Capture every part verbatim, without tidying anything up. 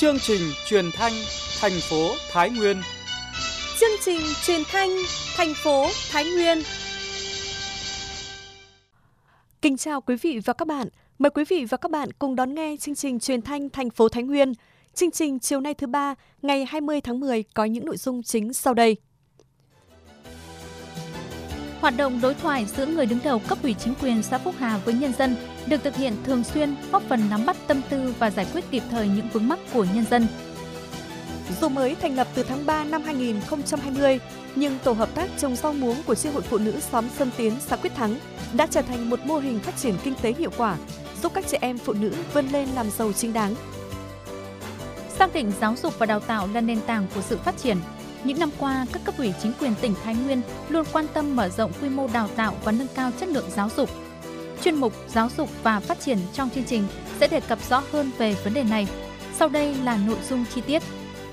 Chương trình truyền thanh thành phố Thái Nguyên. Chương trình truyền thanh thành phố Thái Nguyên. Kính chào quý vị và các bạn. Mời quý vị và các bạn cùng đón nghe chương trình truyền thanh thành phố Thái Nguyên. Chương trình chiều nay thứ ba, ngày hai mươi tháng mười có những nội dung chính sau đây. Hoạt động đối thoại giữa người đứng đầu cấp ủy chính quyền xã Phúc Hà với nhân dân được thực hiện thường xuyên, góp phần nắm bắt tâm tư và giải quyết kịp thời những vướng mắc của nhân dân. Dù mới thành lập từ tháng ba năm hai nghìn không trăm hai mươi, nhưng tổ hợp tác trồng rau muống của chi hội phụ nữ xóm Xuân Tiến, xã Quyết Thắng đã trở thành một mô hình phát triển kinh tế hiệu quả, giúp các chị em phụ nữ vươn lên làm giàu chính đáng. Xác định giáo dục và đào tạo là nền tảng của sự phát triển. Những năm qua, các cấp ủy chính quyền tỉnh Thái Nguyên luôn quan tâm mở rộng quy mô đào tạo và nâng cao chất lượng giáo dục. Chuyên mục Giáo dục và Phát triển trong chương trình sẽ đề cập rõ hơn về vấn đề này. Sau đây là nội dung chi tiết.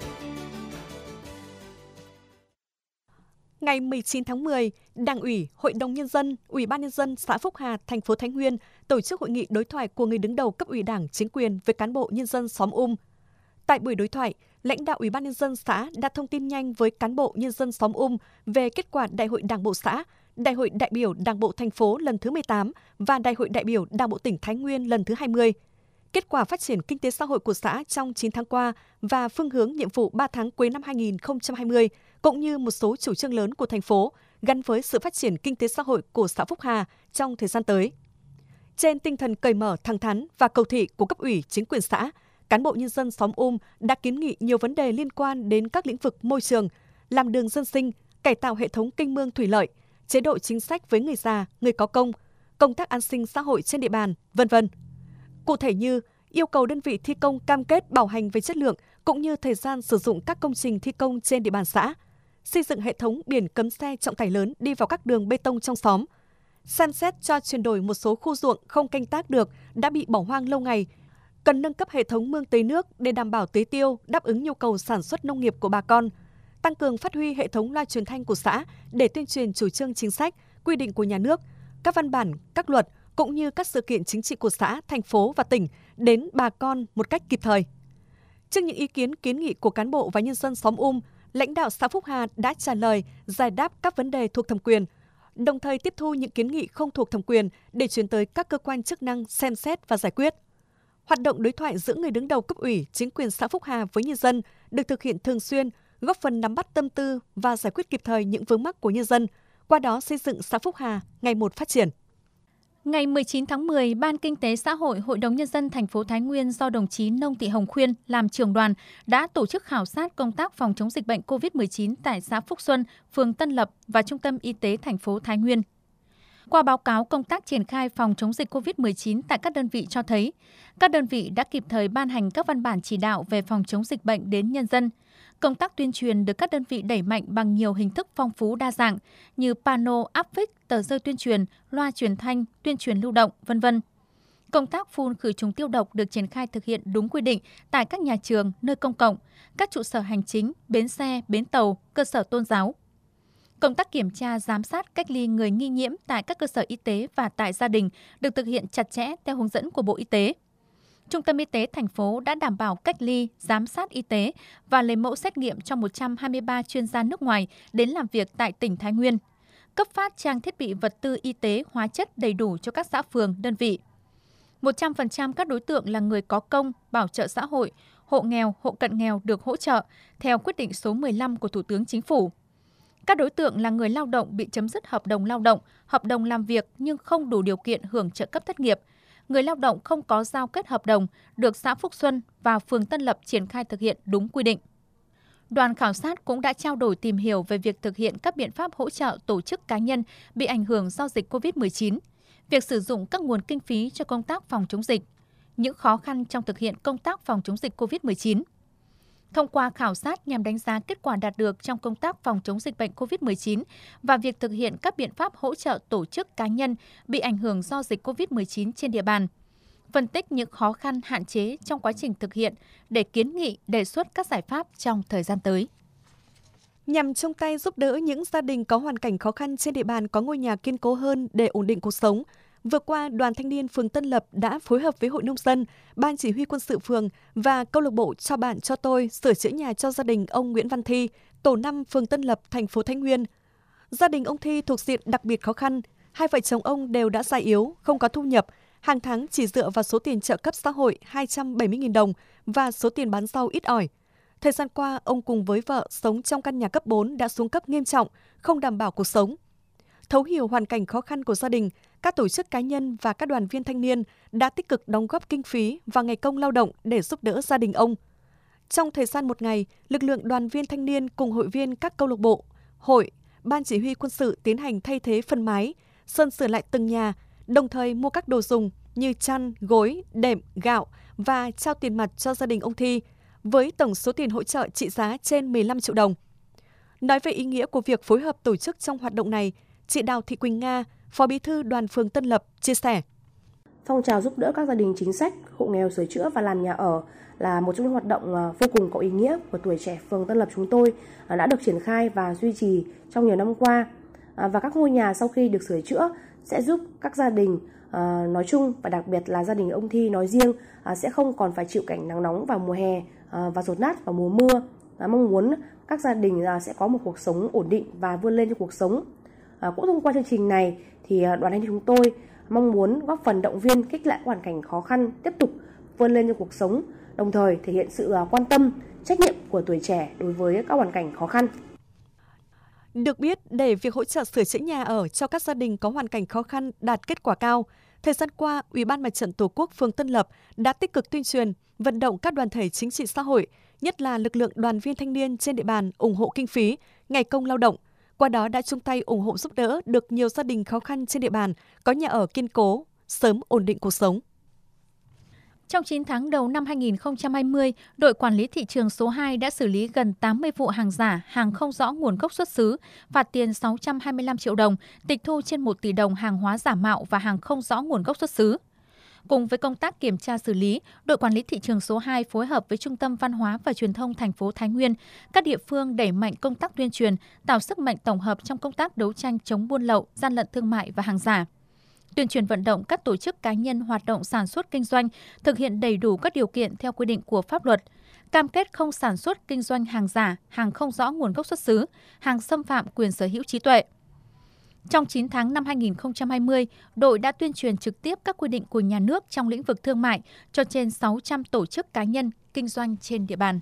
Ngày mười chín tháng mười, Đảng ủy, Hội đồng Nhân dân, Ủy ban Nhân dân xã Phúc Hà, thành phố Thái Nguyên tổ chức hội nghị đối thoại của người đứng đầu cấp ủy Đảng, chính quyền với cán bộ nhân dân xóm Um. Tại buổi đối thoại, lãnh đạo Ủy ban Nhân dân xã đã thông tin nhanh với cán bộ nhân dân xóm Um về kết quả Đại hội Đảng bộ xã, Đại hội đại biểu Đảng bộ thành phố lần thứ mười tám và Đại hội đại biểu Đảng bộ tỉnh Thái Nguyên lần thứ hai mươi. Kết quả phát triển kinh tế xã hội của xã trong chín tháng qua và phương hướng nhiệm vụ ba tháng cuối năm hai nghìn không trăm hai mươi, cũng như một số chủ trương lớn của thành phố gắn với sự phát triển kinh tế xã hội của xã Phúc Hà trong thời gian tới. Trên tinh thần cởi mở, thẳng thắn và cầu thị của cấp ủy chính quyền xã, cán bộ nhân dân xóm Um đã kiến nghị nhiều vấn đề liên quan đến các lĩnh vực môi trường, làm đường dân sinh, cải tạo hệ thống kênh mương thủy lợi, chế độ chính sách với người già, người có công, công tác an sinh xã hội trên địa bàn, vân vân. Cụ thể như yêu cầu đơn vị thi công cam kết bảo hành về chất lượng cũng như thời gian sử dụng các công trình thi công trên địa bàn xã, xây dựng hệ thống biển cấm xe trọng tải lớn đi vào các đường bê tông trong xóm, xem xét cho chuyển đổi một số khu ruộng không canh tác được đã bị bỏ hoang lâu ngày, cần nâng cấp hệ thống mương tưới nước để đảm bảo tưới tiêu, đáp ứng nhu cầu sản xuất nông nghiệp của bà con, tăng cường phát huy hệ thống loa truyền thanh của xã để tuyên truyền chủ trương chính sách, quy định của nhà nước, các văn bản, các luật cũng như các sự kiện chính trị của xã, thành phố và tỉnh đến bà con một cách kịp thời. Trước những ý kiến kiến nghị của cán bộ và nhân dân xóm Um, lãnh đạo xã Phúc Hà đã trả lời, giải đáp các vấn đề thuộc thẩm quyền, đồng thời tiếp thu những kiến nghị không thuộc thẩm quyền để chuyển tới các cơ quan chức năng xem xét và giải quyết. Hoạt động đối thoại giữa người đứng đầu cấp ủy, chính quyền xã Phúc Hà với nhân dân được thực hiện thường xuyên, góp phần nắm bắt tâm tư và giải quyết kịp thời những vướng mắc của nhân dân, qua đó xây dựng xã Phúc Hà ngày một phát triển. Ngày mười chín tháng mười, Ban Kinh tế Xã hội Hội đồng Nhân dân thành phố Thái Nguyên do đồng chí Nông Thị Hồng Khuyên làm trưởng đoàn đã tổ chức khảo sát công tác phòng chống dịch bệnh covid mười chín tại xã Phúc Xuân, phường Tân Lập và Trung tâm Y tế thành phố Thái Nguyên. Qua báo cáo công tác triển khai phòng chống dịch covid mười chín tại các đơn vị cho thấy, các đơn vị đã kịp thời ban hành các văn bản chỉ đạo về phòng chống dịch bệnh đến nhân dân. Công tác tuyên truyền được các đơn vị đẩy mạnh bằng nhiều hình thức phong phú đa dạng như pano, áp phích, tờ rơi tuyên truyền, loa truyền thanh, tuyên truyền lưu động, vân vân. Công tác phun khử trùng tiêu độc được triển khai thực hiện đúng quy định tại các nhà trường, nơi công cộng, các trụ sở hành chính, bến xe, bến tàu, cơ sở tôn giáo. Công tác kiểm tra, giám sát, cách ly người nghi nhiễm tại các cơ sở y tế và tại gia đình được thực hiện chặt chẽ theo hướng dẫn của Bộ Y tế. Trung tâm Y tế thành phố đã đảm bảo cách ly, giám sát y tế và lấy mẫu xét nghiệm cho một trăm hai mươi ba chuyên gia nước ngoài đến làm việc tại tỉnh Thái Nguyên. Cấp phát trang thiết bị vật tư y tế, hóa chất đầy đủ cho các xã phường, đơn vị. một trăm phần trăm các đối tượng là người có công, bảo trợ xã hội, hộ nghèo, hộ cận nghèo được hỗ trợ theo quyết định số mười lăm của Thủ tướng Chính phủ. Các đối tượng là người lao động bị chấm dứt hợp đồng lao động, hợp đồng làm việc nhưng không đủ điều kiện hưởng trợ cấp thất nghiệp. Người lao động không có giao kết hợp đồng được xã Phúc Xuân và phường Tân Lập triển khai thực hiện đúng quy định. Đoàn khảo sát cũng đã trao đổi tìm hiểu về việc thực hiện các biện pháp hỗ trợ tổ chức cá nhân bị ảnh hưởng do dịch covid mười chín, việc sử dụng các nguồn kinh phí cho công tác phòng chống dịch, những khó khăn trong thực hiện công tác phòng chống dịch covid mười chín. Thông qua khảo sát nhằm đánh giá kết quả đạt được trong công tác phòng chống dịch bệnh covid mười chín và việc thực hiện các biện pháp hỗ trợ tổ chức cá nhân bị ảnh hưởng do dịch covid mười chín trên địa bàn. Phân tích những khó khăn, hạn chế trong quá trình thực hiện để kiến nghị, đề xuất các giải pháp trong thời gian tới. Nhằm chung tay giúp đỡ những gia đình có hoàn cảnh khó khăn trên địa bàn có ngôi nhà kiên cố hơn để ổn định cuộc sống, Vừa qua, Đoàn Thanh niên phường Tân Lập đã phối hợp với Hội Nông dân, Ban Chỉ huy Quân sự phường và câu lạc bộ Cho bạn cho tôi sửa chữa nhà cho gia đình ông Nguyễn Văn Thi, tổ năm phường Tân Lập, thành phố Thái Nguyên. Gia đình ông Thi thuộc diện đặc biệt khó khăn, hai vợ chồng ông đều đã già yếu, không có thu nhập, hàng tháng chỉ dựa vào số tiền trợ cấp xã hội hai trăm bảy mươi nghìn đồng và số tiền bán rau ít ỏi. Thời gian qua, ông cùng với vợ sống trong căn nhà cấp bốn đã xuống cấp nghiêm trọng, không đảm bảo cuộc sống. Thấu hiểu hoàn cảnh khó khăn của gia đình, các tổ chức cá nhân và các đoàn viên thanh niên đã tích cực đóng góp kinh phí và ngày công lao động để giúp đỡ gia đình ông. Trong thời gian một ngày, lực lượng đoàn viên thanh niên cùng hội viên các câu lạc bộ, hội, Ban Chỉ huy Quân sự tiến hành thay thế phần mái, sơn sửa lại từng nhà, đồng thời mua các đồ dùng như chăn, gối, đệm, gạo và trao tiền mặt cho gia đình ông Thi, với tổng số tiền hỗ trợ trị giá trên mười lăm triệu đồng. Nói về ý nghĩa của việc phối hợp tổ chức trong hoạt động này, chị Đào Thị Quỳnh Nga, Phó Bí thư Đoàn phường Tân Lập chia sẻ. Phong trào giúp đỡ các gia đình chính sách, hộ nghèo sửa chữa và làm nhà ở là một trong những hoạt động vô cùng có ý nghĩa của tuổi trẻ phường Tân Lập chúng tôi, đã được triển khai và duy trì trong nhiều năm qua. Và các ngôi nhà sau khi được sửa chữa sẽ giúp các gia đình nói chung và đặc biệt là gia đình ông Thi nói riêng sẽ không còn phải chịu cảnh nắng nóng vào mùa hè và dột nát vào mùa mưa. Mong muốn các gia đình sẽ có một cuộc sống ổn định và vươn lên trong cuộc sống. Cũng thông qua chương trình này thì đoàn thanh niên chúng tôi mong muốn góp phần động viên khích lệ hoàn cảnh khó khăn tiếp tục vươn lên trong cuộc sống, đồng thời thể hiện sự quan tâm, trách nhiệm của tuổi trẻ đối với các hoàn cảnh khó khăn. Được biết, để việc hỗ trợ sửa chữa nhà ở cho các gia đình có hoàn cảnh khó khăn đạt kết quả cao, thời gian qua, Ủy ban Mặt trận Tổ quốc phường Tân Lập đã tích cực tuyên truyền, vận động các đoàn thể chính trị xã hội, nhất là lực lượng đoàn viên thanh niên trên địa bàn ủng hộ kinh phí, ngày công lao động. Qua đó đã chung tay ủng hộ giúp đỡ được nhiều gia đình khó khăn trên địa bàn có nhà ở kiên cố, sớm ổn định cuộc sống. Trong chín tháng đầu năm hai nghìn không trăm hai mươi, đội quản lý thị trường số hai đã xử lý gần tám mươi vụ hàng giả, hàng không rõ nguồn gốc xuất xứ, phạt tiền sáu trăm hai mươi lăm triệu đồng, tịch thu trên một tỷ đồng hàng hóa giả mạo và hàng không rõ nguồn gốc xuất xứ. Cùng với công tác kiểm tra xử lý, đội quản lý thị trường số hai phối hợp với Trung tâm Văn hóa và Truyền thông thành phố Thái Nguyên, các địa phương đẩy mạnh công tác tuyên truyền, tạo sức mạnh tổng hợp trong công tác đấu tranh chống buôn lậu, gian lận thương mại và hàng giả. Tuyên truyền vận động các tổ chức cá nhân hoạt động sản xuất kinh doanh thực hiện đầy đủ các điều kiện theo quy định của pháp luật, cam kết không sản xuất kinh doanh hàng giả, hàng không rõ nguồn gốc xuất xứ, hàng xâm phạm quyền sở hữu trí tuệ. Trong chín tháng năm hai nghìn không trăm hai mươi, đội đã tuyên truyền trực tiếp các quy định của nhà nước trong lĩnh vực thương mại cho trên sáu trăm tổ chức cá nhân kinh doanh trên địa bàn.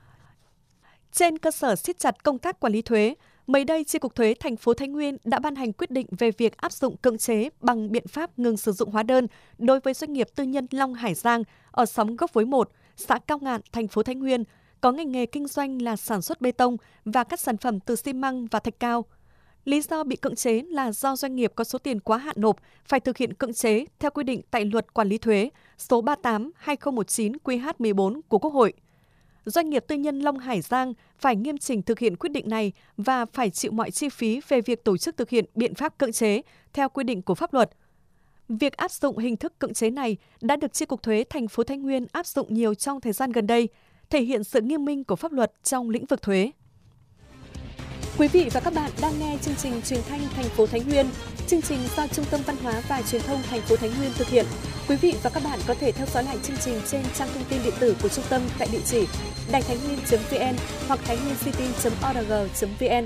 Trên cơ sở siết chặt công tác quản lý thuế, mới đây, Chi cục Thuế thành phố Thái Nguyên đã ban hành quyết định về việc áp dụng cưỡng chế bằng biện pháp ngừng sử dụng hóa đơn đối với doanh nghiệp tư nhân Long Hải Giang ở xóm Gốc Vối một, xã Cao Ngạn, thành phố Thái Nguyên, có ngành nghề kinh doanh là sản xuất bê tông và các sản phẩm từ xi măng và thạch cao. Lý do bị cưỡng chế là do doanh nghiệp có số tiền quá hạn nộp phải thực hiện cưỡng chế theo quy định tại Luật Quản lý thuế số ba mươi tám trên hai nghìn không trăm mười chín Q H mười bốn của Quốc hội. Doanh nghiệp tư nhân Long Hải Giang phải nghiêm chỉnh thực hiện quyết định này và phải chịu mọi chi phí về việc tổ chức thực hiện biện pháp cưỡng chế theo quy định của pháp luật. Việc áp dụng hình thức cưỡng chế này đã được Chi cục Thuế thành phố Thái Nguyên áp dụng nhiều trong thời gian gần đây, thể hiện sự nghiêm minh của pháp luật trong lĩnh vực thuế. Quý vị và các bạn đang nghe chương trình Truyền thanh thành phố Thái Nguyên. Chương trình do Trung tâm Văn hóa và Truyền thông thành phố Thái Nguyên thực hiện. Quý vị và các bạn có thể theo dõi lại chương trình trên trang thông tin điện tử của trung tâm tại địa chỉ đài thái nguyên chấm vn hoặc thái nguyên city chấm org chấm vn.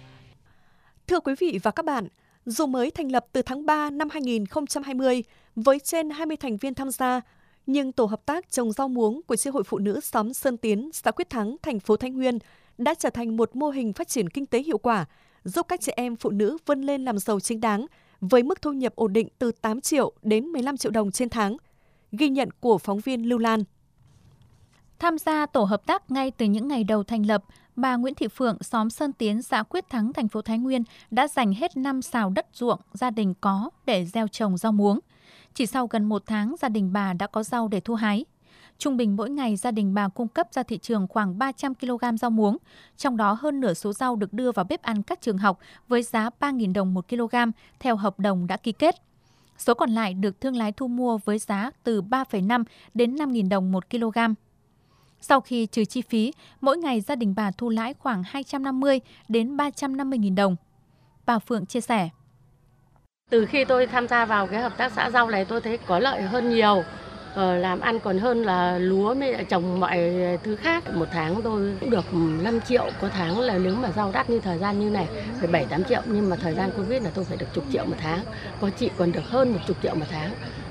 Thưa quý vị và các bạn, dù mới thành lập từ tháng ba năm hai nghìn không trăm hai mươi với trên hai mươi thành viên tham gia, nhưng tổ hợp tác trồng rau muống của Chi hội Phụ nữ xóm Sơn Tiến, xã Quyết Thắng, thành phố Thái Nguyên đã trở thành một mô hình phát triển kinh tế hiệu quả, giúp các chị em phụ nữ vươn lên làm giàu chính đáng với mức thu nhập ổn định từ tám triệu đến mười lăm triệu đồng trên tháng. Ghi nhận của phóng viên Lưu Lan. Tham gia tổ hợp tác ngay từ những ngày đầu thành lập, bà Nguyễn Thị Phượng, xóm Sơn Tiến, xã Quyết Thắng, thành phố Thái Nguyên đã dành hết năm sào đất ruộng gia đình có để gieo trồng rau muống. Chỉ sau gần một tháng, gia đình bà đã có rau để thu hái. Trung bình mỗi ngày gia đình bà cung cấp ra thị trường khoảng ba trăm ki lô gam rau muống, trong đó hơn nửa số rau được đưa vào bếp ăn các trường học với giá ba nghìn đồng một kg theo hợp đồng đã ký kết. Số còn lại được thương lái thu mua với giá từ ba phẩy năm đến năm nghìn đồng một kg. Sau khi trừ chi phí, mỗi ngày gia đình bà thu lãi khoảng hai trăm năm mươi đến ba trăm năm mươi nghìn đồng. Bà Phượng chia sẻ. Từ khi tôi tham gia vào cái hợp tác xã rau này tôi thấy có lợi hơn nhiều. Ờ, làm ăn còn hơn là lúa mới trồng mọi thứ khác. Một tháng tôi cũng được năm triệu, có tháng là nếu mà rau đắt như thời gian như này phải bảy tám triệu, nhưng mà thời gian Covid là tôi phải được chục triệu một tháng, có chị còn được hơn một chục triệu một tháng.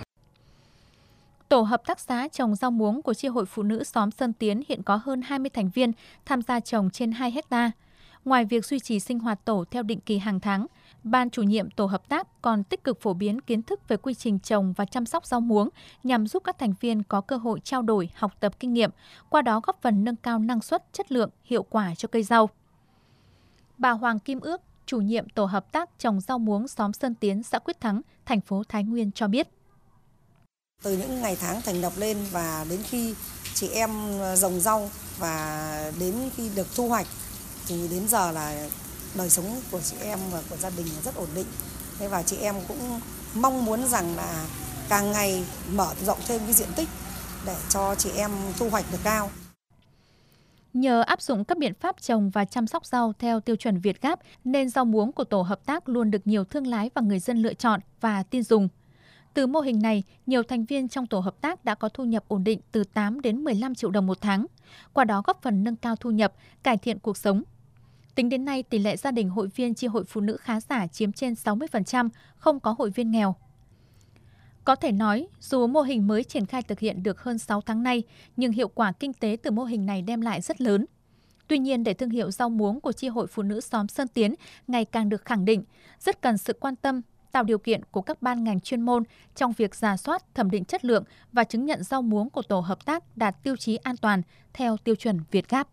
Tổ hợp tác xã trồng rau muống của Chi hội Phụ nữ xóm Sơn Tiến hiện có hơn hai mươi thành viên tham gia trồng trên hai héc ta. Ngoài việc duy trì sinh hoạt tổ theo định kỳ hàng tháng, Ban chủ nhiệm tổ hợp tác còn tích cực phổ biến kiến thức về quy trình trồng và chăm sóc rau muống nhằm giúp các thành viên có cơ hội trao đổi, học tập kinh nghiệm, qua đó góp phần nâng cao năng suất, chất lượng, hiệu quả cho cây rau. Bà Hoàng Kim Ước, chủ nhiệm tổ hợp tác trồng rau muống xóm Sơn Tiến, xã Quyết Thắng, thành phố Thái Nguyên cho biết. Từ những ngày tháng thành lập lên và đến khi chị em trồng rau và đến khi được thu hoạch thì đến giờ là đời sống của chị em và của gia đình rất ổn định. Thế và chị em cũng mong muốn rằng là càng ngày mở rộng thêm cái diện tích để cho chị em thu hoạch được cao. Nhờ áp dụng các biện pháp trồng và chăm sóc rau theo tiêu chuẩn Việt Gáp nên rau muống của tổ hợp tác luôn được nhiều thương lái và người dân lựa chọn và tin dùng. Từ mô hình này, nhiều thành viên trong tổ hợp tác đã có thu nhập ổn định từ tám đến mười lăm triệu đồng một tháng, qua đó góp phần nâng cao thu nhập, cải thiện cuộc sống. Tính đến nay, tỷ lệ gia đình hội viên Chi hội Phụ nữ khá giả chiếm trên sáu mươi phần trăm, không có hội viên nghèo. Có thể nói, dù mô hình mới triển khai thực hiện được hơn sáu tháng nay, nhưng hiệu quả kinh tế từ mô hình này đem lại rất lớn. Tuy nhiên, để thương hiệu rau muống của Chi hội Phụ nữ xóm Sơn Tiến ngày càng được khẳng định, rất cần sự quan tâm, tạo điều kiện của các ban ngành chuyên môn trong việc rà soát, thẩm định chất lượng và chứng nhận rau muống của tổ hợp tác đạt tiêu chí an toàn theo tiêu chuẩn Việt Gáp.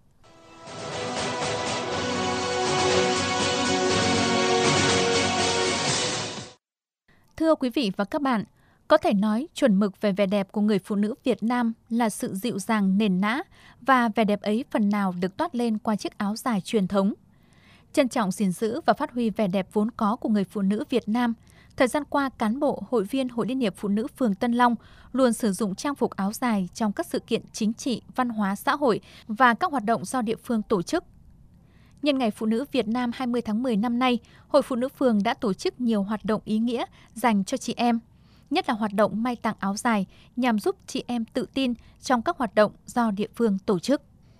Thưa quý vị và các bạn, có thể nói chuẩn mực về vẻ đẹp của người phụ nữ Việt Nam là sự dịu dàng nền nã và vẻ đẹp ấy phần nào được toát lên qua chiếc áo dài truyền thống. Trân trọng gìn giữ và phát huy vẻ đẹp vốn có của người phụ nữ Việt Nam, thời gian qua cán bộ, hội viên Hội Liên hiệp Phụ nữ phường Tân Long luôn sử dụng trang phục áo dài trong các sự kiện chính trị, văn hóa, xã hội và các hoạt động do địa phương tổ chức. Nhân ngày Phụ nữ Việt Nam hai mươi tháng mười năm nay, Hội Phụ nữ phường đã tổ chức nhiều hoạt động ý nghĩa dành cho chị em, nhất là hoạt động may tặng áo dài nhằm giúp chị em tự tin trong các hoạt động do địa phương tổ chức.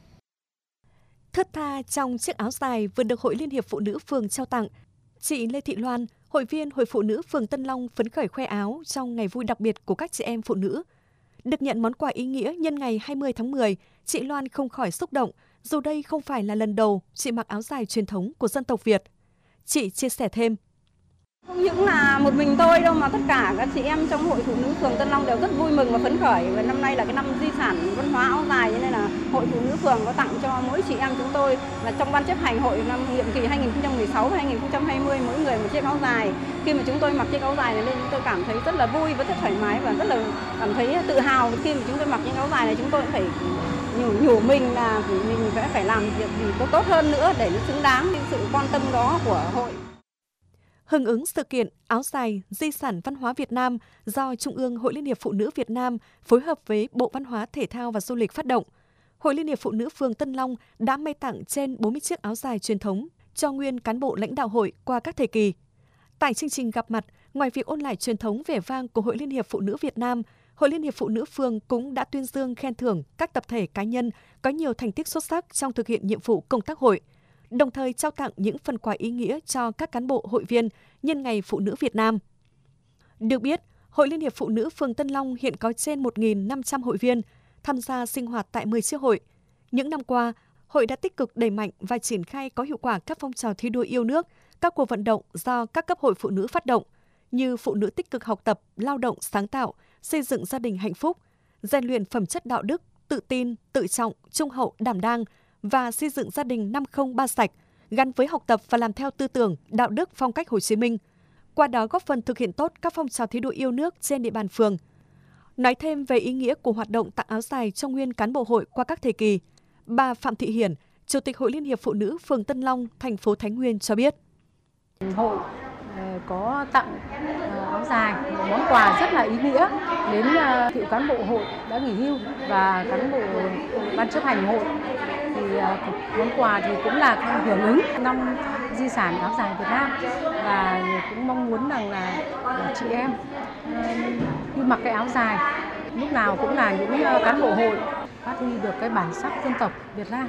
Thướt tha trong chiếc áo dài vừa được Hội Liên hiệp Phụ nữ phường trao tặng, chị Lê Thị Loan, hội viên Hội Phụ nữ phường Tân Long phấn khởi khoe áo trong ngày vui đặc biệt của các chị em phụ nữ. Được nhận món quà ý nghĩa nhân ngày hai mươi tháng mười, chị Loan không khỏi xúc động, dù đây không phải là lần đầu chị mặc áo dài truyền thống của dân tộc Việt. Chị chia sẻ thêm. Không những là một mình tôi đâu mà tất cả các chị em trong Hội Phụ nữ phường Tân Long đều rất vui mừng và phấn khởi. Và năm nay là cái năm di sản văn hóa áo dài, cho nên là Hội Phụ nữ phường có tặng cho mỗi chị em chúng tôi là trong ban chấp hành hội năm nhiệm kỳ hai nghìn không trăm mười sáu và hai nghìn không trăm hai mươi mỗi người một chiếc áo dài. Khi mà chúng tôi mặc chiếc áo dài này lên, chúng tôi cảm thấy rất là vui và rất thoải mái và rất là cảm thấy tự hào. Khi mà chúng tôi mặc những áo dài này, chúng tôi cũng phải nhủ nhủ mình là mình sẽ phải làm việc gì tốt tốt hơn nữa để nó xứng đáng với sự quan tâm đó của hội. Hưởng ứng sự kiện áo dài di sản văn hóa Việt Nam do Trung ương Hội Liên hiệp Phụ nữ Việt Nam phối hợp với Bộ Văn hóa Thể thao và Du lịch phát động, Hội Liên hiệp Phụ nữ phường Tân Long đã may tặng trên bốn mươi chiếc áo dài truyền thống cho nguyên cán bộ lãnh đạo hội qua các thời kỳ. Tại chương trình gặp mặt, ngoài việc ôn lại truyền thống vẻ vang của Hội Liên hiệp Phụ nữ Việt Nam, Hội Liên hiệp Phụ nữ phường cũng đã tuyên dương khen thưởng các tập thể cá nhân có nhiều thành tích xuất sắc trong thực hiện nhiệm vụ công tác hội, đồng thời trao tặng những phần quà ý nghĩa cho các cán bộ hội viên nhân ngày Phụ nữ Việt Nam. Được biết, Hội Liên hiệp Phụ nữ phường Tân Long hiện có trên một nghìn năm trăm hội viên tham gia sinh hoạt tại mười chi hội. Những năm qua, hội đã tích cực đẩy mạnh và triển khai có hiệu quả các phong trào thi đua yêu nước, các cuộc vận động do các cấp hội phụ nữ phát động như phụ nữ tích cực học tập, lao động, sáng tạo, xây dựng gia đình hạnh phúc, rèn luyện phẩm chất đạo đức, tự tin, tự trọng, trung hậu, đảm đang và xây dựng gia đình năm không ba sạch, gắn với học tập và làm theo tư tưởng, đạo đức phong cách Hồ Chí Minh. Qua đó góp phần thực hiện tốt các phong trào thi đua yêu nước trên địa bàn phường. Nói thêm về ý nghĩa của hoạt động tặng áo dài cho nguyên cán bộ hội qua các thời kỳ, bà Phạm Thị Hiển, Chủ tịch Hội Liên hiệp Phụ nữ phường Tân Long, thành phố Thái Nguyên cho biết. Hội có tặng áo dài, món quà rất là ý nghĩa đến cựu cán bộ hội đã nghỉ hưu và cán bộ ban chấp hành hội. Thì món quà thì cũng là hưởng ứng năm di sản áo dài Việt Nam, và cũng mong muốn rằng là chị em khi mặc cái áo dài lúc nào cũng là những cán bộ hội phát huy được cái bản sắc dân tộc Việt Nam.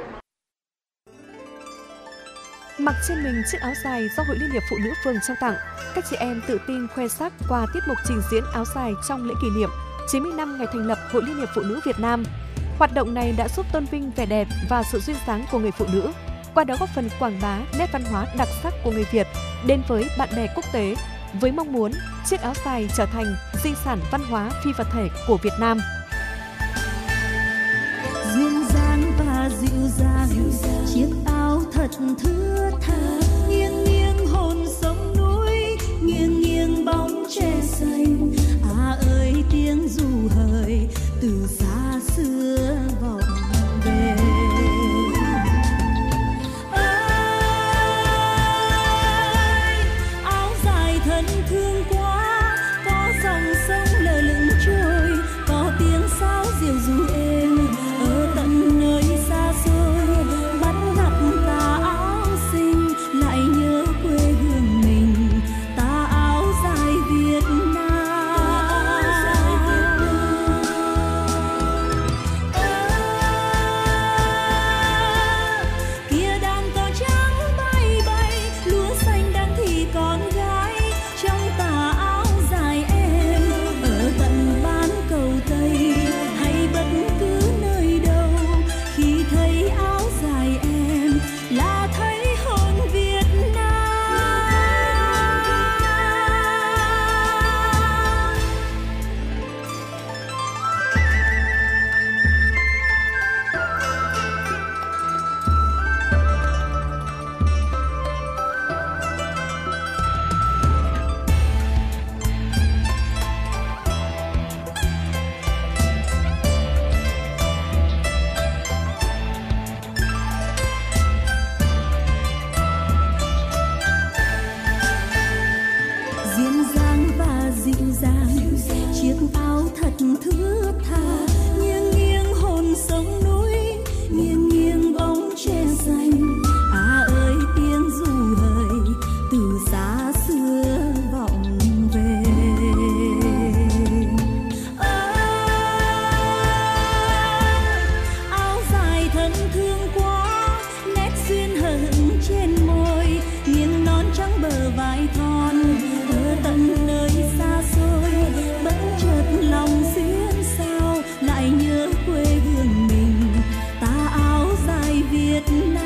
Mặc trên mình chiếc áo dài do Hội Liên hiệp Phụ nữ phường trao tặng, các chị em tự tin khoe sắc qua tiết mục trình diễn áo dài trong lễ kỷ niệm chín mươi năm ngày thành lập Hội Liên hiệp Phụ nữ Việt Nam. Hoạt động này đã giúp tôn vinh vẻ đẹp và sự duyên dáng của người phụ nữ, qua đó góp phần quảng bá nét văn hóa đặc sắc của người Việt đến với bạn bè quốc tế, với mong muốn chiếc áo dài trở thành di sản văn hóa phi vật thể của Việt Nam. Duyên dáng và dịu dàng, chiếc áo thật thướt tha, nghiêng nghiêng hồn sông núi, nghiêng nghiêng bóng tre xanh. À ơi tiếng ru hời từ xa xưa vọng về. Ơi, áo dài thân thương quá, có dòng sông lờ lững trôi, có tiếng sáo diều ru êm ở tận nơi xa xôi. Bắt gặp tà áo xinh lại nhớ quê hương mình, tà áo dài Việt Nam. Kia đàn cò trắng bay bay, lúa xanh đang thì con gái trong tà áo dài em, ở tận bán cầu Tây hay bất cứ nơi đâu, khi thấy áo dài em là thấy hồn Việt Nam. Duyên dáng và dịu dàng, chiếc áo thật thướt tha, nghiêng nghiêng hồn sông núi, nghiêng nghiêng bóng tre xanh. À ơi tiếng ru hời từ xa xưa vọng về. Ơi, áo dài thân thương quá, nét duyên hờn trên môi, nghiêng non trắng bờ vai thon, ở tận nơi xa xôi. Bất chợt lòng xuyên sao lại nhớ quê hương mình, tà áo dài Việt Nam.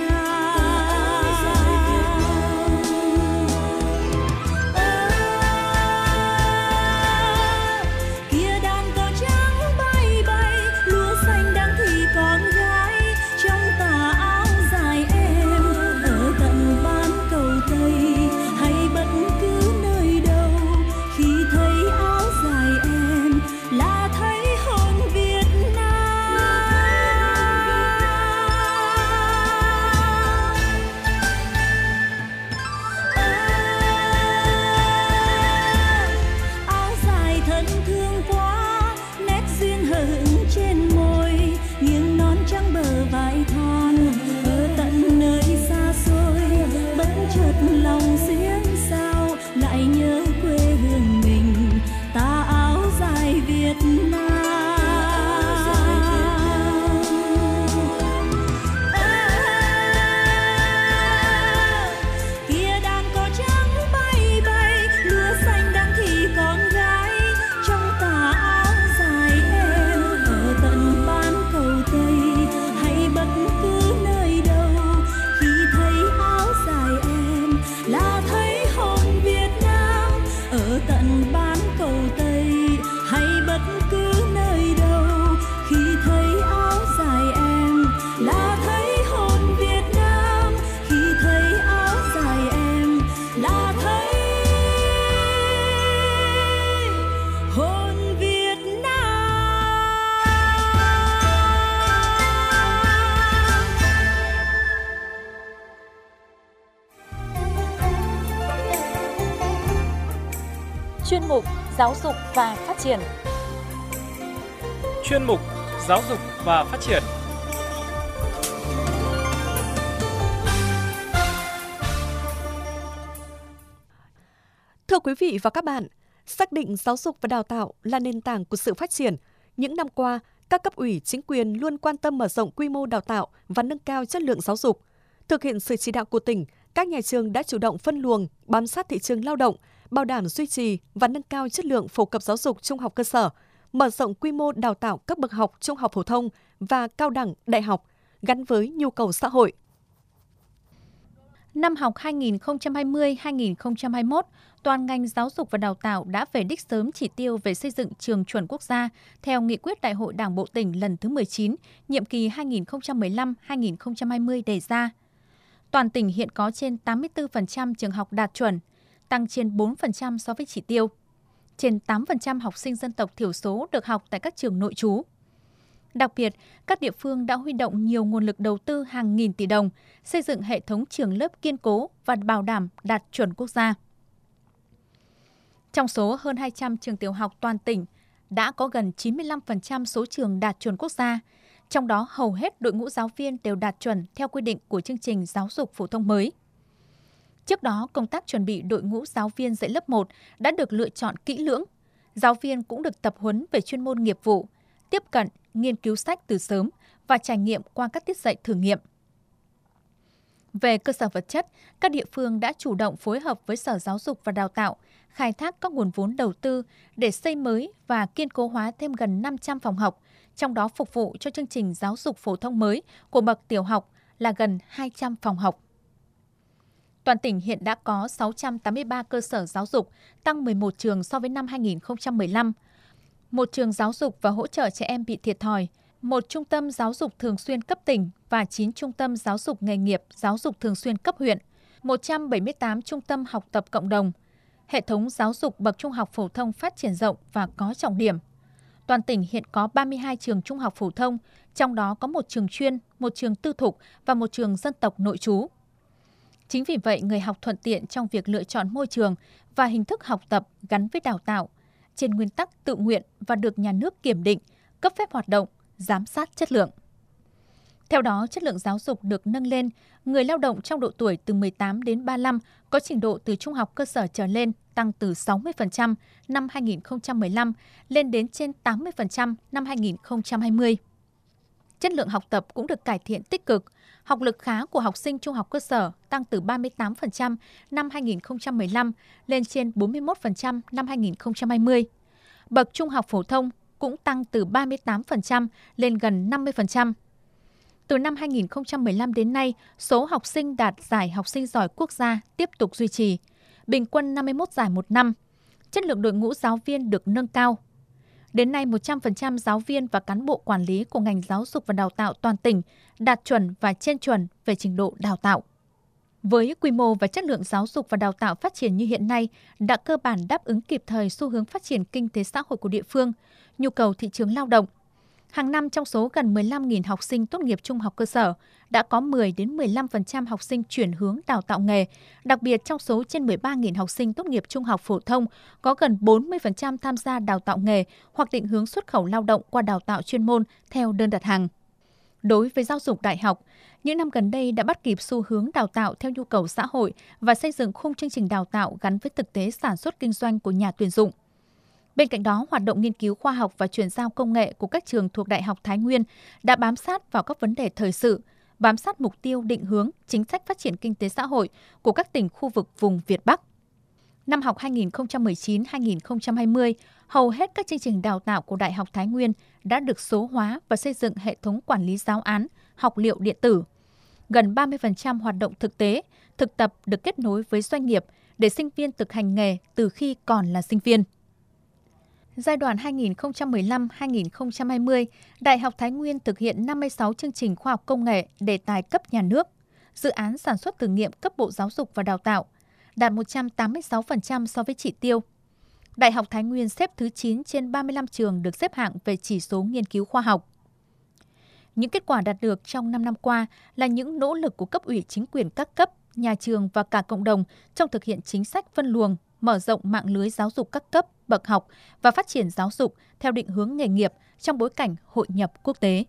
Kia đàn cò trắng bay bay, lúa xanh đang thì con gái trong tà áo dài em, ở tận bán cầu Tây hay bất cứ nơi đâu, khi thấy áo dài em là thấy hồn Việt Nam. Áo dài thân thương quá, nét duyên hờn trên môi, nghiêng non trắng bờ vai thon, ở tận nơi xa xôi. Bất chợt lòng xuyên sao lại nhớ quê hương mình, tà áo dài Việt Nam. Kia đàn cò trắng bay bay, lúa xanh đang thì con gái trong tà áo dài em, ở tận bán cầu Tây hay bất cứ nơi đâu, khi thấy áo dài em là thấy hồn Việt Nam. Ở tận bán cầu Tây hay bất cứ nơi đâu, khi thấy áo dài em là thấy hồn Việt Nam. Khi thấy áo dài em là thấy hồn Việt Nam. Chuyên mục Giáo dục và Phát triển. Chuyên mục Giáo dục và Phát triển. quý vị và các bạn, xác định giáo dục và đào tạo là nền tảng của sự phát triển. Những năm qua, các cấp ủy chính quyền luôn quan tâm mở rộng quy mô đào tạo và nâng cao chất lượng giáo dục. Thực hiện sự chỉ đạo của tỉnh, các nhà trường đã chủ động phân luồng, bám sát thị trường lao động, bảo đảm duy trì và nâng cao chất lượng phổ cập giáo dục trung học cơ sở, mở rộng quy mô đào tạo các bậc học trung học phổ thông và cao đẳng, đại học, gắn với nhu cầu xã hội. Năm học hai nghìn không trăm hai mươi hai nghìn không trăm hai mươi mốt, toàn ngành giáo dục và đào tạo đã về đích sớm chỉ tiêu về xây dựng trường chuẩn quốc gia theo nghị quyết Đại hội Đảng bộ tỉnh lần thứ mười chín, nhiệm kỳ hai nghìn không trăm mười lăm đến hai nghìn không trăm hai mươi đề ra. Toàn tỉnh hiện có trên tám mươi tư phần trăm trường học đạt chuẩn, tăng trên bốn phần trăm so với chỉ tiêu. Trên tám phần trăm học sinh dân tộc thiểu số được học tại các trường nội trú. Đặc biệt, các địa phương đã huy động nhiều nguồn lực đầu tư hàng nghìn tỷ đồng, xây dựng hệ thống trường lớp kiên cố và bảo đảm đạt chuẩn quốc gia. Trong số hơn hai trăm trường tiểu học toàn tỉnh, đã có gần chín mươi lăm phần trăm số trường đạt chuẩn quốc gia, trong đó hầu hết đội ngũ giáo viên đều đạt chuẩn theo quy định của chương trình giáo dục phổ thông mới. Trước đó, công tác chuẩn bị đội ngũ giáo viên dạy lớp một đã được lựa chọn kỹ lưỡng. Giáo viên cũng được tập huấn về chuyên môn nghiệp vụ, tiếp cận, nghiên cứu sách từ sớm và trải nghiệm qua các tiết dạy thử nghiệm. Về cơ sở vật chất, các địa phương đã chủ động phối hợp với Sở Giáo dục và Đào tạo, khai thác các nguồn vốn đầu tư để xây mới và kiên cố hóa thêm gần năm trăm phòng học, trong đó phục vụ cho chương trình giáo dục phổ thông mới của bậc tiểu học là gần hai trăm phòng học. Toàn tỉnh hiện đã có sáu trăm tám mươi ba cơ sở giáo dục, tăng mười một trường so với năm hai nghìn không trăm mười lăm. Một trường giáo dục và hỗ trợ trẻ em bị thiệt thòi, một trung tâm giáo dục thường xuyên cấp tỉnh và chín trung tâm giáo dục nghề nghiệp giáo dục thường xuyên cấp huyện, một trăm bảy mươi tám trung tâm học tập cộng đồng. Hệ thống giáo dục bậc trung học phổ thông phát triển rộng và có trọng điểm. Toàn tỉnh hiện có ba mươi hai trường trung học phổ thông, trong đó có một trường chuyên, một trường tư thục và một trường dân tộc nội trú. Chính vì vậy, người học thuận tiện trong việc lựa chọn môi trường và hình thức học tập gắn với đào tạo, trên nguyên tắc tự nguyện và được nhà nước kiểm định, cấp phép hoạt động, giám sát chất lượng. Theo đó, chất lượng giáo dục được nâng lên, người lao động trong độ tuổi từ mười tám đến ba mươi lăm có trình độ từ trung học cơ sở trở lên tăng từ sáu mươi phần trăm năm hai nghìn không trăm mười lăm lên đến trên tám mươi phần trăm năm hai nghìn không trăm hai mươi. Chất lượng học tập cũng được cải thiện tích cực. Học lực khá của học sinh trung học cơ sở tăng từ ba mươi tám phần trăm năm hai nghìn không trăm mười lăm lên trên bốn mươi mốt phần trăm năm hai nghìn không trăm hai mươi. Bậc trung học phổ thông cũng tăng từ ba mươi tám phần trăm lên gần năm mươi phần trăm. Từ năm hai nghìn không trăm mười lăm đến nay, số học sinh đạt giải học sinh giỏi quốc gia tiếp tục duy trì, bình quân năm mươi mốt giải một năm. Chất lượng đội ngũ giáo viên được nâng cao. Đến nay, một trăm phần trăm giáo viên và cán bộ quản lý của ngành giáo dục và đào tạo toàn tỉnh đạt chuẩn và trên chuẩn về trình độ đào tạo. Với quy mô và chất lượng giáo dục và đào tạo phát triển như hiện nay, đã cơ bản đáp ứng kịp thời xu hướng phát triển kinh tế xã hội của địa phương, nhu cầu thị trường lao động. Hàng năm trong số gần mười lăm nghìn học sinh tốt nghiệp trung học cơ sở, đã có mười đến mười lăm phần trăm học sinh chuyển hướng đào tạo nghề. Đặc biệt trong số trên mười ba nghìn học sinh tốt nghiệp trung học phổ thông, có gần bốn mươi phần trăm tham gia đào tạo nghề hoặc định hướng xuất khẩu lao động qua đào tạo chuyên môn theo đơn đặt hàng. Đối với giáo dục đại học, những năm gần đây đã bắt kịp xu hướng đào tạo theo nhu cầu xã hội và xây dựng khung chương trình đào tạo gắn với thực tế sản xuất kinh doanh của nhà tuyển dụng. Bên cạnh đó, hoạt động nghiên cứu khoa học và chuyển giao công nghệ của các trường thuộc Đại học Thái Nguyên đã bám sát vào các vấn đề thời sự, bám sát mục tiêu định hướng, chính sách phát triển kinh tế xã hội của các tỉnh khu vực vùng Việt Bắc. Năm học hai nghìn không trăm mười chín hai nghìn không trăm hai mươi, hầu hết các chương trình đào tạo của Đại học Thái Nguyên đã được số hóa và xây dựng hệ thống quản lý giáo án, học liệu điện tử. Gần ba mươi phần trăm hoạt động thực tế, thực tập được kết nối với doanh nghiệp để sinh viên thực hành nghề từ khi còn là sinh viên. Giai đoạn hai nghìn không trăm mười lăm đến hai nghìn không trăm hai mươi, Đại học Thái Nguyên thực hiện năm mươi sáu chương trình khoa học công nghệ đề tài cấp nhà nước, dự án sản xuất thử nghiệm cấp Bộ Giáo dục và Đào tạo, đạt một trăm tám mươi sáu phần trăm so với chỉ tiêu. Đại học Thái Nguyên xếp thứ chín trên ba mươi lăm trường được xếp hạng về chỉ số nghiên cứu khoa học. Những kết quả đạt được trong năm năm qua là những nỗ lực của cấp ủy chính quyền các cấp, nhà trường và cả cộng đồng trong thực hiện chính sách phân luồng, mở rộng mạng lưới giáo dục các cấp, bậc học và phát triển giáo dục theo định hướng nghề nghiệp trong bối cảnh hội nhập quốc tế.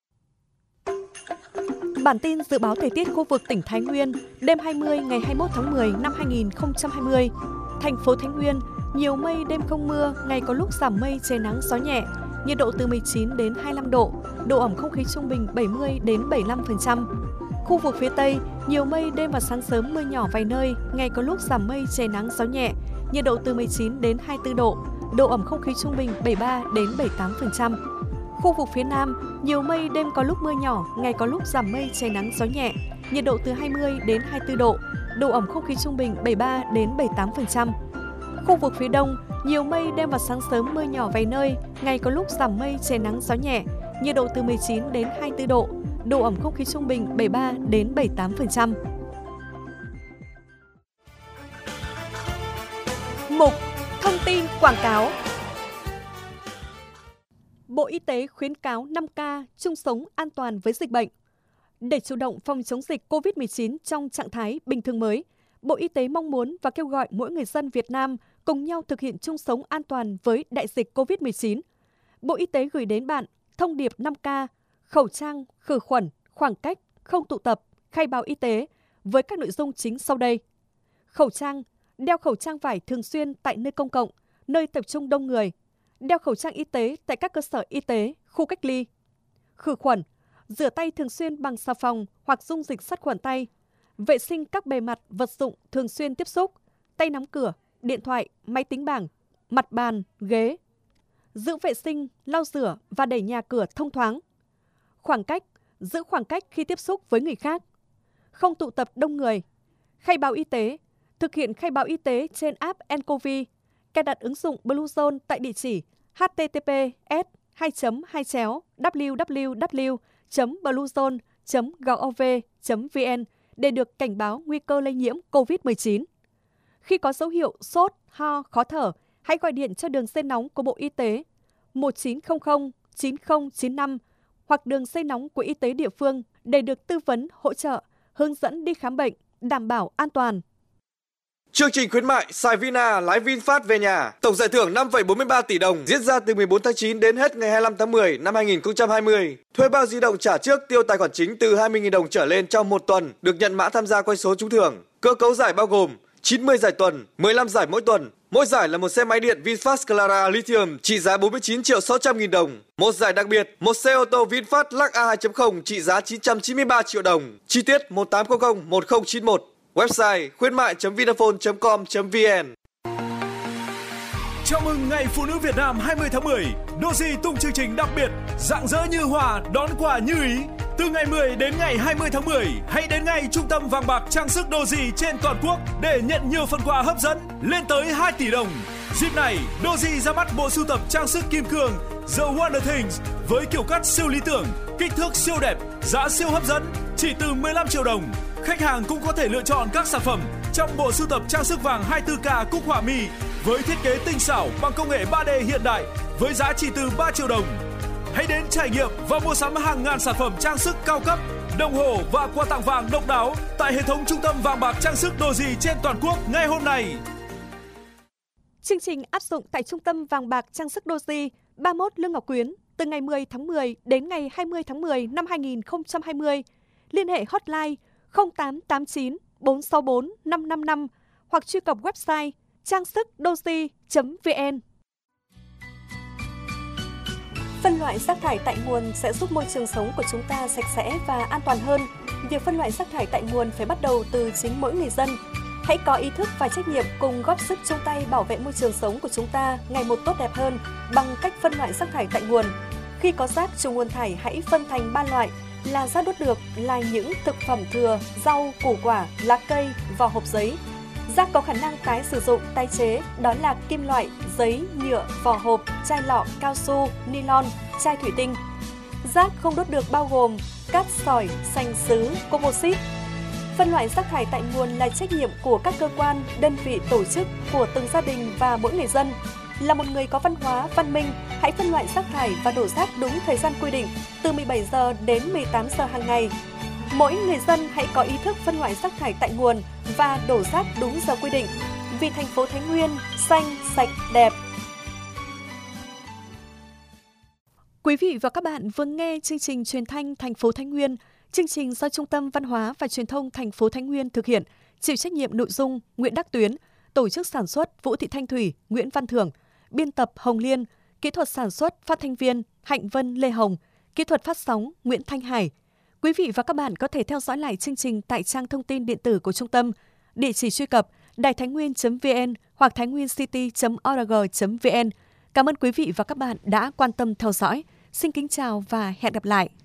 Bản tin dự báo thời tiết khu vực tỉnh Thái Nguyên đêm hai mươi ngày hai mươi mốt tháng mười năm hai nghìn không trăm hai mươi. Thành phố Thái Nguyên, nhiều mây, đêm không mưa, ngày có lúc giảm mây, trời nắng, gió nhẹ, nhiệt độ từ mười chín đến hai mươi lăm độ, độ ẩm không khí trung bình bảy mươi đến bảy mươi lăm phần trăm. Khu vực phía Tây, nhiều mây, đêm và sáng sớm mưa nhỏ vài nơi, ngày có lúc giảm mây, trời nắng, gió nhẹ, nhiệt độ từ mười chín đến hai mươi tư độ, độ ẩm không khí trung bình bảy mươi ba đến bảy mươi tám phần trăm. Khu vực phía Nam, nhiều mây, đêm có lúc mưa nhỏ, ngày có lúc giảm mây, trời nắng, gió nhẹ, nhiệt độ từ hai mươi đến hai mươi tư độ, độ ẩm không khí trung bình bảy mươi ba đến bảy mươi tám phần trăm. Khu vực phía Đông, nhiều mây, đêm và sáng sớm mưa nhỏ vài nơi, ngày có lúc giảm mây, trời nắng, gió nhẹ, nhiệt độ từ mười chín đến hai mươi tư độ, độ ẩm không khí trung bình bảy mươi ba đến bảy mươi tám phần trăm. Mục Thông tin quảng cáo. Bộ Y tế khuyến cáo năm K chung sống an toàn với dịch bệnh. Để chủ động phòng chống dịch cô vít mười chín trong trạng thái bình thường mới, Bộ Y tế mong muốn và kêu gọi mỗi người dân Việt Nam cùng nhau thực hiện chung sống an toàn với đại dịch cô vít mười chín. Bộ Y tế gửi đến bạn thông điệp năm K, khẩu trang, khử khuẩn, khoảng cách, không tụ tập, khai báo y tế với các nội dung chính sau đây. Khẩu trang, đeo khẩu trang vải thường xuyên tại nơi công cộng, nơi tập trung đông người. Đeo khẩu trang y tế tại các cơ sở y tế, khu cách ly. Khử khuẩn, rửa tay thường xuyên bằng xà phòng hoặc dung dịch sát khuẩn tay. Vệ sinh các bề mặt, vật dụng thường xuyên tiếp xúc, tay nắm cửa, điện thoại, máy tính bảng, mặt bàn, ghế. Giữ vệ sinh, lau rửa và đẩy nhà cửa thông thoáng. Khoảng cách, giữ khoảng cách khi tiếp xúc với người khác. Không tụ tập đông người. Khai báo y tế, thực hiện khai báo y tế trên app en covid, cài đặt ứng dụng Bluezone tại địa chỉ h t t p s hai chấm hai chéo w w w chấm bluezone chấm gov chấm v n để được cảnh báo nguy cơ lây nhiễm cô vít mười chín. Khi có dấu hiệu sốt, ho, khó thở, hãy gọi điện cho đường dây nóng của Bộ Y tế một chín không không chín không chín năm hoặc đường dây nóng của y tế địa phương để được tư vấn, hỗ trợ, hướng dẫn đi khám bệnh, đảm bảo an toàn. Chương trình khuyến mại xài Vina lái VinFast về nhà, tổng giải thưởng năm phẩy bốn mươi ba tỷ đồng diễn ra từ mười bốn tháng chín đến hết ngày hai mươi lăm tháng mười năm hai nghìn không trăm hai mươi. Thuê bao di động trả trước tiêu tài khoản chính từ hai mươi nghìn đồng trở lên trong một tuần được nhận mã tham gia quay số trúng thưởng. Cơ cấu giải bao gồm chín mươi giải tuần, mười lăm giải mỗi tuần. Mỗi giải là một xe máy điện VinFast Clara Lithium trị giá bốn mươi chín triệu sáu trăm nghìn đồng. Một giải đặc biệt, một xe ô tô VinFast Lux A hai chấm không trị giá chín trăm chín mươi ba triệu đồng. Chi tiết một tám không không một không chín một. Website khuyến mại chấm vinaphone chấm com chấm vn. Chào mừng Ngày Phụ nữ Việt Nam hai mươi tháng mười, Doji tung chương trình đặc biệt rạng rỡ như hoa đón quà như ý. Từ ngày mười đến ngày hai mươi tháng mười, hãy đến ngay trung tâm vàng bạc trang sức Doji trên toàn quốc để nhận nhiều phần quà hấp dẫn lên tới hai tỷ đồng. Dịp này, Doji ra mắt bộ sưu tập trang sức kim cương The Wonder Things với kiểu cắt siêu lý tưởng, kích thước siêu đẹp, giá siêu hấp dẫn, chỉ từ mười lăm triệu đồng. Khách hàng cũng có thể lựa chọn các sản phẩm trong bộ sưu tập trang sức vàng hai mươi tư K Cúc Họa Mi với thiết kế tinh xảo bằng công nghệ ba D hiện đại với giá chỉ từ ba triệu đồng. Hãy đến trải nghiệm và mua sắm hàng ngàn sản phẩm trang sức cao cấp, đồng hồ và quà tặng vàng độc đáo tại hệ thống trung tâm vàng bạc trang sức Doji trên toàn quốc ngay hôm nay. Chương trình áp dụng tại trung tâm vàng bạc trang sức Doji ba mươi mốt Lương Ngọc Quyến từ ngày mười tháng mười đến ngày hai mươi tháng mười năm hai nghìn không trăm hai mươi. Liên hệ hotline không tám tám chín bốn sáu bốn năm năm năm hoặc truy cập website trang sức doji chấm vn. Phân loại rác thải tại nguồn sẽ giúp môi trường sống của chúng ta sạch sẽ và an toàn hơn. Việc phân loại rác thải tại nguồn phải bắt đầu từ chính mỗi người dân. Hãy có ý thức và trách nhiệm cùng góp sức chung tay bảo vệ môi trường sống của chúng ta ngày một tốt đẹp hơn bằng cách phân loại rác thải tại nguồn. Khi có rác trừ nguồn thải, hãy phân thành ba loại là rác đốt được là những thực phẩm thừa, rau, củ quả, lá cây, vỏ hộp giấy. Rác có khả năng tái sử dụng, tái chế đó là kim loại, giấy, nhựa, vỏ hộp, chai lọ, cao su, nylon, chai thủy tinh. Rác không đốt được bao gồm cát sỏi, sành sứ, composite. Phân loại rác thải tại nguồn là trách nhiệm của các cơ quan, đơn vị, tổ chức, của từng gia đình và mỗi người dân. Là một người có văn hóa, văn minh, hãy phân loại rác thải và đổ rác đúng thời gian quy định, từ mười bảy giờ đến mười tám giờ hàng ngày. Mỗi người dân hãy có ý thức phân loại rác thải tại nguồn và đổ rác đúng giờ quy định. Vì thành phố Thái Nguyên xanh, sạch, đẹp. Quý vị và các bạn vừa nghe chương trình truyền thanh thành phố Thái Nguyên. Chương trình do Trung tâm Văn hóa và Truyền thông thành phố Thái Nguyên thực hiện, chịu trách nhiệm nội dung Nguyễn Đắc Tuyến. tổ chức sản xuất Vũ Thị Thanh Thủy, Nguyễn Văn Thưởng, biên tập Hồng Liên, kỹ thuật sản xuất phát thanh viên Hạnh Vân Lê Hồng, kỹ thuật phát sóng Nguyễn Thanh Hải. Quý vị và các bạn có thể theo dõi lại chương trình tại trang thông tin điện tử của trung tâm, địa chỉ truy cập đài thái nguyên chấm vn hoặc thái nguyên city chấm org chấm vn. Cảm ơn quý vị và các bạn đã quan tâm theo dõi. Xin kính chào và hẹn gặp lại.